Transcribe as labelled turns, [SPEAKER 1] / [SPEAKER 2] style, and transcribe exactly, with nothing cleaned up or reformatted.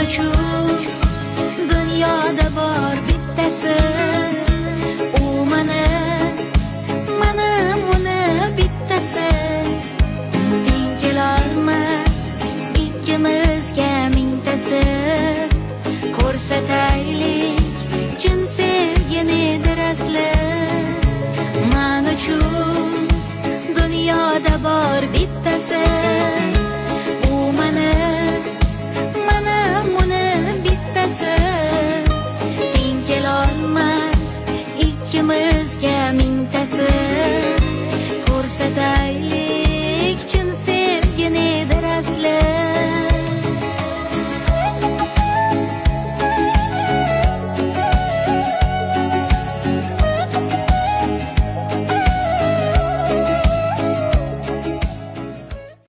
[SPEAKER 1] uchun dunyoda bor bittasi. U mana, mana uni bittasi. Teng kelolmas ikkimizga mingtasi. Ko'rsataylik chin sevginidir asli. Men uchun dunyoda bor bittasi.